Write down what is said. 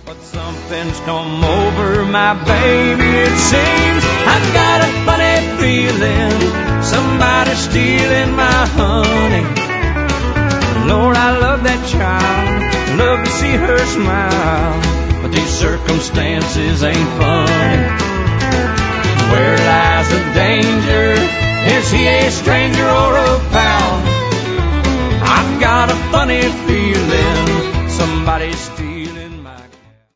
But something's come over my baby, it seems. I've got a funny feeling somebody's stealing my honey. Lord, I love that child, love to see her smile, but these circumstances ain't funny. Where lies the danger? Is he a stranger or a pal? I've got a funny feeling somebody's stealing